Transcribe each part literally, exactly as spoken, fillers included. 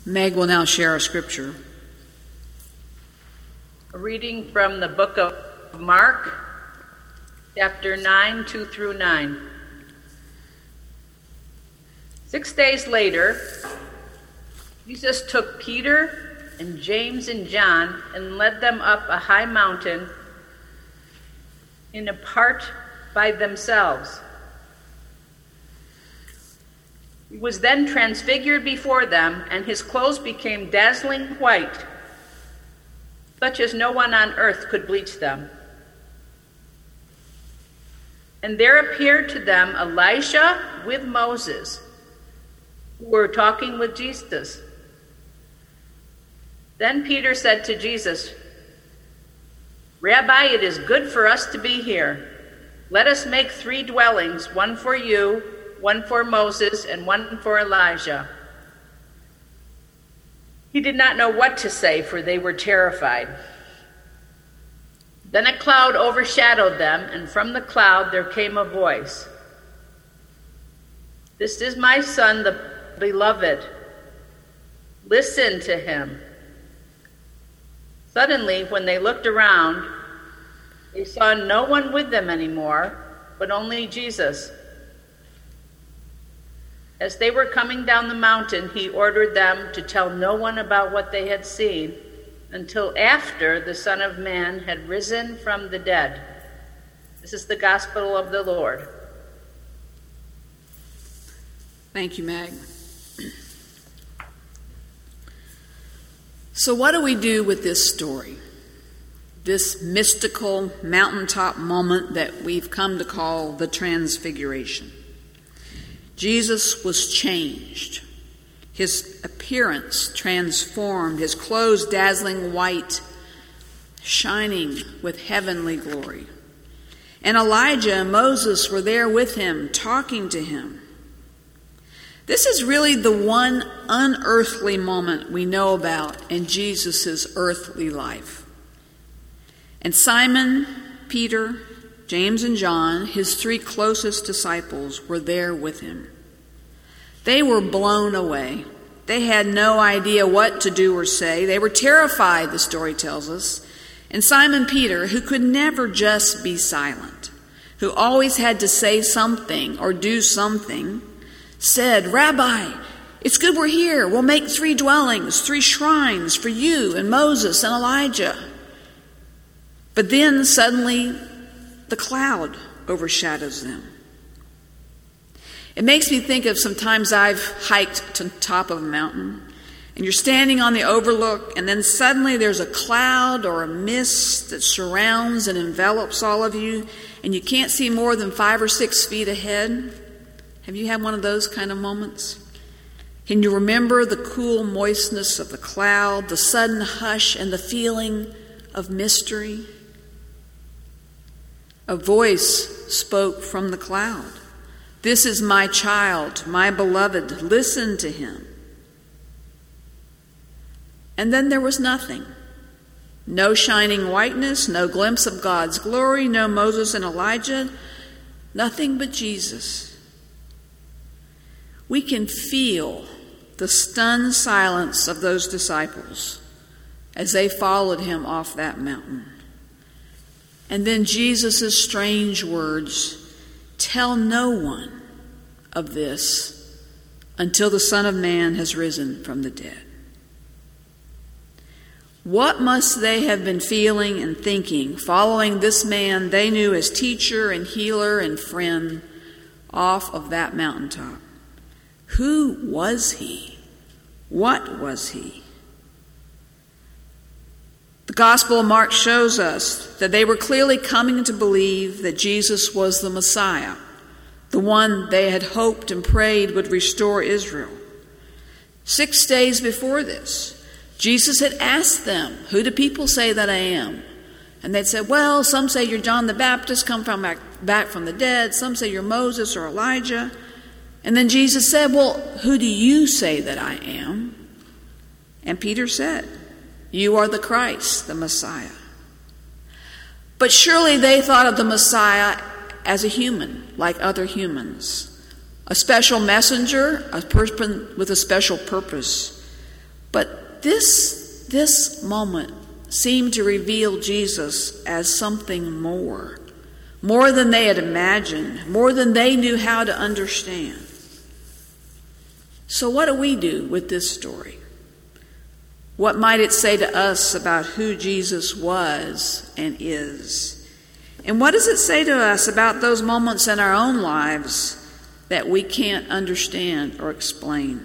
Meg will now share a scripture. A reading from the book of Mark, chapter nine, two through nine. Six days later, Jesus took Peter and James and John and led them up a high mountain in a part by themselves. He was then transfigured before them, and his clothes became dazzling white, such as no one on earth could bleach them. And there appeared to them Elijah with Moses, who were talking with Jesus. Then Peter said to Jesus, "Rabbi, it is good for us to be here. Let us make three dwellings, one for you, one for Moses, and one for Elijah." He did not know what to say, for they were terrified. Then a cloud overshadowed them, and from the cloud there came a voice. "This is my son, the beloved. Listen to him." Suddenly, when they looked around, they saw no one with them anymore, but only Jesus. As they were coming down the mountain, he ordered them to tell no one about what they had seen until after the Son of Man had risen from the dead. This is the gospel of the Lord. Thank you, Meg. So what do we do with this story? This mystical mountaintop moment that we've come to call the Transfiguration. Jesus was changed. His appearance transformed, his clothes dazzling white, shining with heavenly glory. And Elijah and Moses were there with him, talking to him. This is really the one unearthly moment we know about in Jesus' earthly life. And Simon, Peter, James, and John, his three closest disciples, were there with him. They were blown away. They had no idea what to do or say. They were terrified, the story tells us. And Simon Peter, who could never just be silent, who always had to say something or do something, said, "Rabbi, it's good we're here. We'll make three dwellings, three shrines for you and Moses and Elijah." But then suddenly the cloud overshadows them. It makes me think of sometimes I've hiked to the top of a mountain, and you're standing on the overlook, and then suddenly there's a cloud or a mist that surrounds and envelops all of you, and you can't see more than five or six feet ahead. Have you had one of those kind of moments? Can you remember the cool moistness of the cloud, the sudden hush, and the feeling of mystery? A voice spoke from the cloud. "This is my child, my beloved. Listen to him." And then there was nothing. No shining whiteness, no glimpse of God's glory, no Moses and Elijah, nothing but Jesus. We can feel the stunned silence of those disciples as they followed him off that mountain. And then Jesus' strange words, "Tell no one of this until the Son of Man has risen from the dead." What must they have been feeling and thinking, following this man they knew as teacher and healer and friend off of that mountaintop? Who was he? What was he? The Gospel of Mark shows us that they were clearly coming to believe that Jesus was the Messiah, the one they had hoped and prayed would restore Israel. Six days before this, Jesus had asked them, "Who do people say that I am?" And they'd said, "Well, some say you're John the Baptist, come from back, back from the dead. Some say you're Moses or Elijah." And then Jesus said, "Well, who do you say that I am?" And Peter said, "You are the Christ, the Messiah." But surely they thought of the Messiah as a human, like other humans, a special messenger, a person with a special purpose. But this, this moment seemed to reveal Jesus as something more, more than they had imagined, more than they knew how to understand. So what do we do with this story? What might it say to us about who Jesus was and is? And what does it say to us about those moments in our own lives that we can't understand or explain?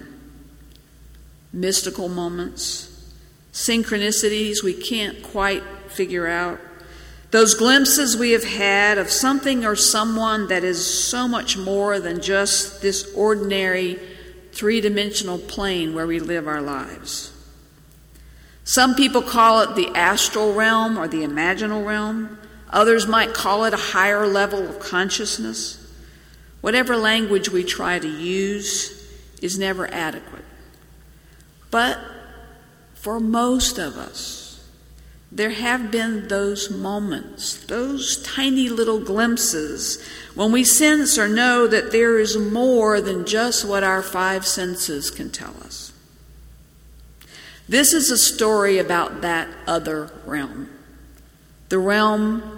Mystical moments, synchronicities we can't quite figure out, those glimpses we have had of something or someone that is so much more than just this ordinary three-dimensional plane where we live our lives. Some people call it the astral realm or the imaginal realm. Others might call it a higher level of consciousness. Whatever language we try to use is never adequate. But for most of us, there have been those moments, those tiny little glimpses, when we sense or know that there is more than just what our five senses can tell us. This is a story about that other realm, the realm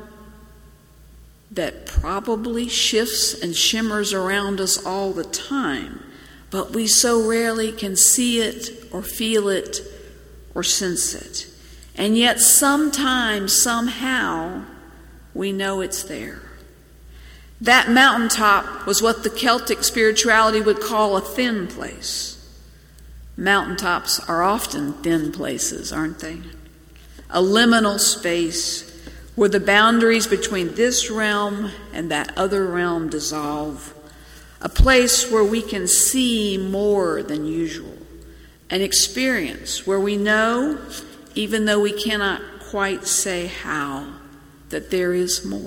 that probably shifts and shimmers around us all the time, but we so rarely can see it or feel it or sense it. And yet sometimes, somehow, we know it's there. That mountaintop was what the Celtic spirituality would call a thin place. Mountaintops are often thin places, aren't they? A liminal space where the boundaries between this realm and that other realm dissolve. A place where we can see more than usual. An experience where we know, even though we cannot quite say how, that there is more.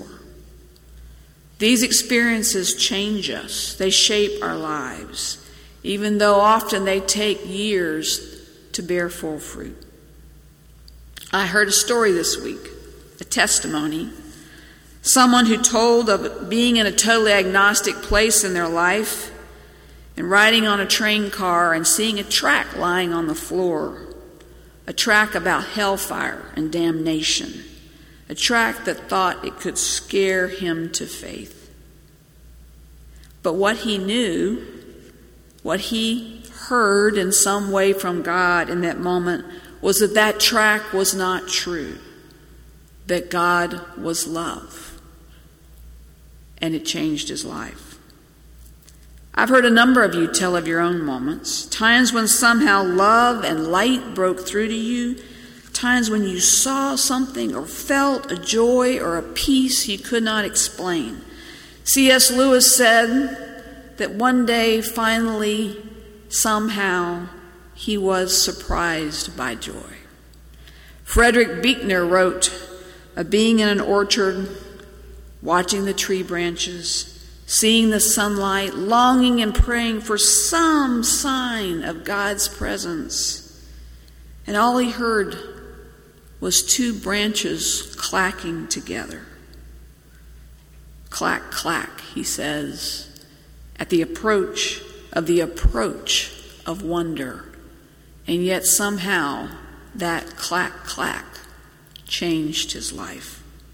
These experiences change us. They shape our lives, even though often they take years to bear full fruit. I heard a story this week, a testimony. Someone who told of being in a totally agnostic place in their life and riding on a train car and seeing a track lying on the floor, a track about hellfire and damnation, a track that thought it could scare him to faith. But what he knew, what he heard in some way from God in that moment, was that that track was not true, that God was love. And it changed his life. I've heard a number of you tell of your own moments, times when somehow love and light broke through to you, times when you saw something or felt a joy or a peace you could not explain. C S Lewis said that one day, finally, somehow, he was surprised by joy. Frederick Buechner wrote of being in an orchard, watching the tree branches, seeing the sunlight, longing and praying for some sign of God's presence. And all he heard was two branches clacking together. Clack, clack, he says, at the approach of the approach of wonder. And yet somehow that clack, clack changed his life.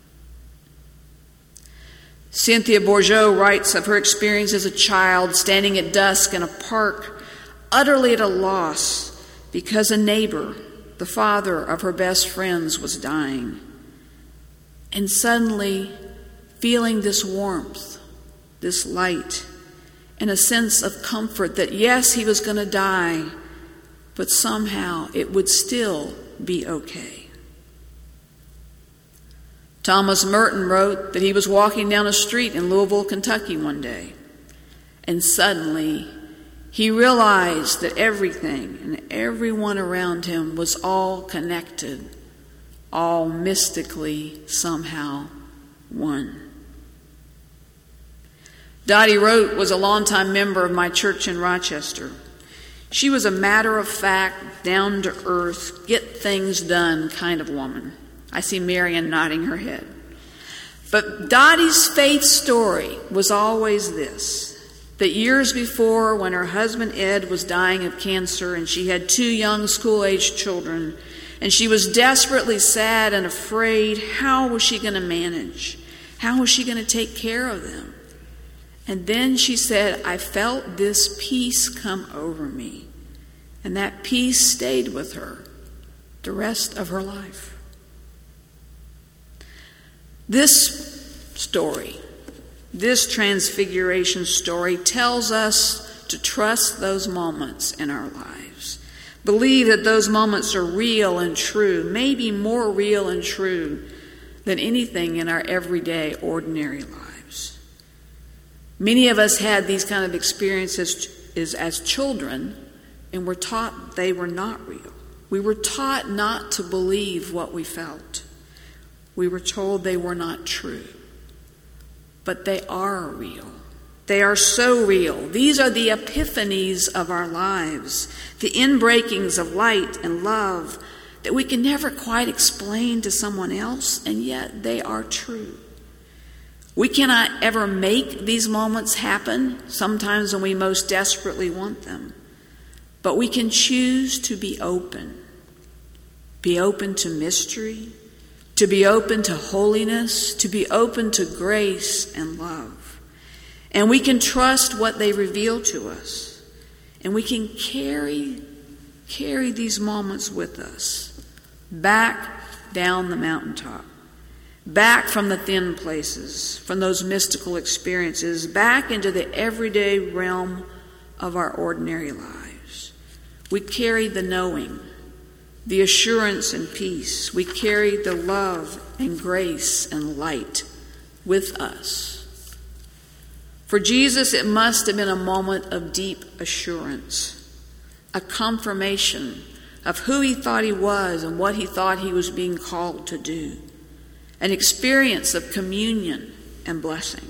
Cynthia Bourgeau writes of her experience as a child standing at dusk in a park, utterly at a loss because a neighbor, the father of her best friends, was dying. And suddenly feeling this warmth, this light, and a sense of comfort that yes, he was going to die, but somehow it would still be okay. Thomas Merton wrote that he was walking down a street in Louisville, Kentucky one day, and suddenly he realized that everything and everyone around him was all connected, all mystically somehow one. Dottie Rote was a longtime member of my church in Rochester. She was a matter-of-fact, down-to-earth, get-things-done kind of woman. I see Marion nodding her head. But Dottie's faith story was always this, that years before, when her husband Ed was dying of cancer and she had two young school-aged children, and she was desperately sad and afraid, how was she going to manage? How was she going to take care of them? And then she said, I felt this peace come over me. And that peace stayed with her the rest of her life. This story, this transfiguration story, tells us to trust those moments in our lives. Believe that those moments are real and true, maybe more real and true than anything in our everyday, ordinary lives. Many of us had these kind of experiences as, as children, and were taught they were not real. We were taught not to believe what we felt. We were told they were not true. But they are real. They are so real. These are the epiphanies of our lives, the inbreakings of light and love that we can never quite explain to someone else, and yet they are true. We cannot ever make these moments happen, sometimes when we most desperately want them. But we can choose to be open. Be open to mystery, to be open to holiness, to be open to grace and love. And we can trust what they reveal to us. And we can carry, carry these moments with us, back down the mountaintop, back from the thin places, from those mystical experiences, back into the everyday realm of our ordinary lives. We carry the knowing, the assurance and peace. We carry the love and grace and light with us. For Jesus, it must have been a moment of deep assurance, a confirmation of who he thought he was and what he thought he was being called to do, an experience of communion and blessing.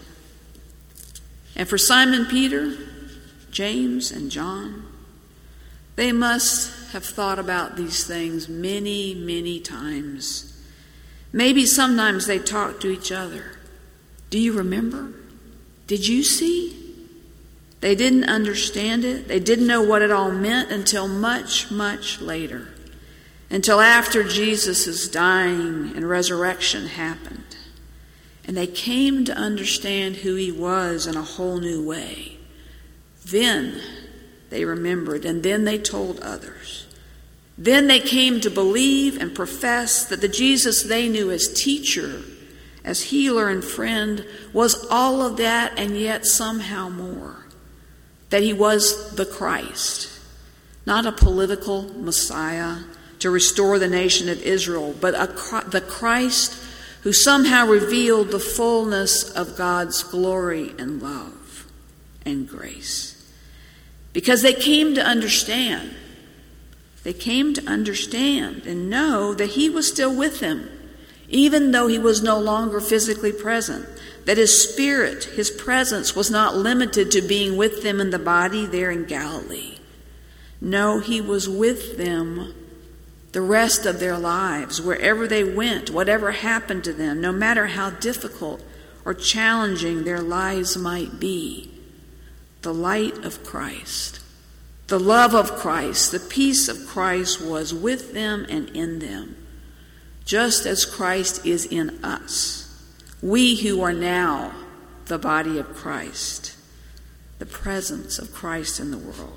And for Simon Peter, James, and John, they must have thought about these things many, many times. Maybe sometimes they talked to each other. Do you remember? Did you see? They didn't understand it. They didn't know what it all meant until much, much later. Until after Jesus' dying and resurrection happened. And they came to understand who he was in a whole new way. Then they remembered, and then they told others. Then they came to believe and profess that the Jesus they knew as teacher, as healer and friend, was all of that and yet somehow more. That he was the Christ, not a political Messiah to restore the nation of Israel, but a, the Christ who somehow revealed the fullness of God's glory and love and grace. Because they came to understand. They came to understand and know that he was still with them, even though he was no longer physically present. That his spirit, his presence, was not limited to being with them in the body there in Galilee. No, he was with them the rest of their lives, wherever they went, whatever happened to them, no matter how difficult or challenging their lives might be. The light of Christ, the love of Christ, the peace of Christ was with them and in them, just as Christ is in us, we who are now the body of Christ, the presence of Christ in the world.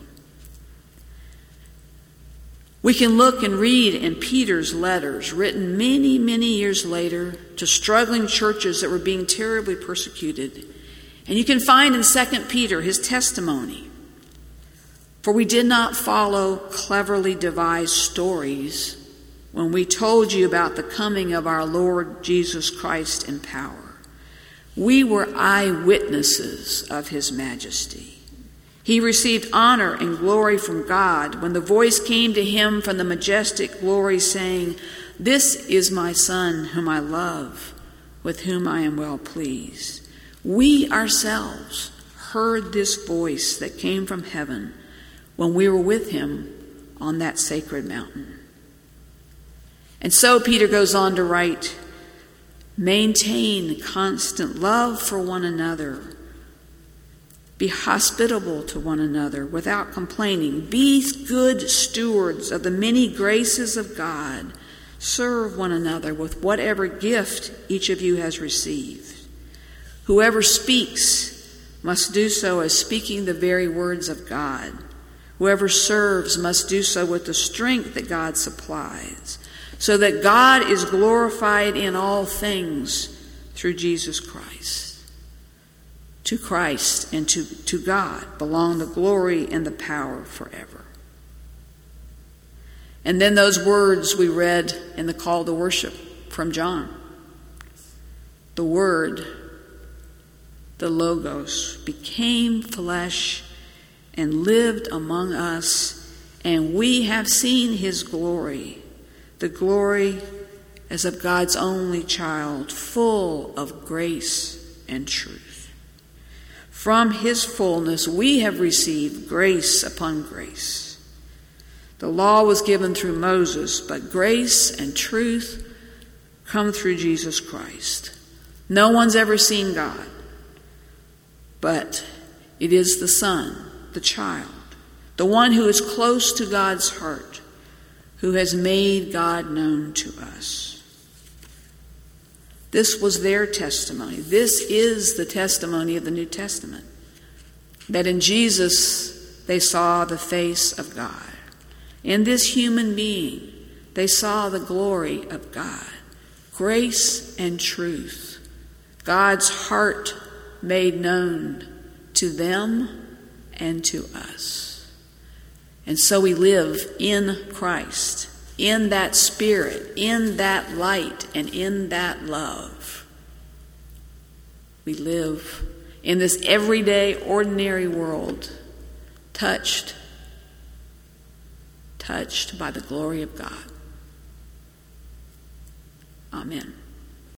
We can look and read in Peter's letters, written many, many years later to struggling churches that were being terribly persecuted. And you can find in Second Peter his testimony. For we did not follow cleverly devised stories when we told you about the coming of our Lord Jesus Christ in power. We were eyewitnesses of his majesty. He received honor and glory from God when the voice came to him from the majestic glory saying, "This is my Son whom I love, with whom I am well pleased." We ourselves heard this voice that came from heaven when we were with him on that sacred mountain. And so Peter goes on to write, maintain constant love for one another Be hospitable to one another without complaining. Be good stewards of the many graces of God. Serve one another with whatever gift each of you has received. Whoever speaks must do so as speaking the very words of God. Whoever serves must do so with the strength that God supplies, so that God is glorified in all things through Jesus Christ. To Christ and to, to God belong the glory and the power forever. And then those words we read in the call to worship from John. The Word, the Logos, became flesh and lived among us, and we have seen his glory, the glory as of God's only child, full of grace and truth. From his fullness we have received grace upon grace. The law was given through Moses, but grace and truth come through Jesus Christ. No one's ever seen God, but it is the Son, the child, the one who is close to God's heart, who has made God known to us. This was their testimony. This is the testimony of the New Testament, that in Jesus they saw the face of God. In this human being, they saw the glory of God, grace and truth, God's heart made known to them and to us. And so we live in Christ, in that Spirit, in that light, and in that love. We live in this everyday, ordinary world, touched, touched by the glory of God. Amen.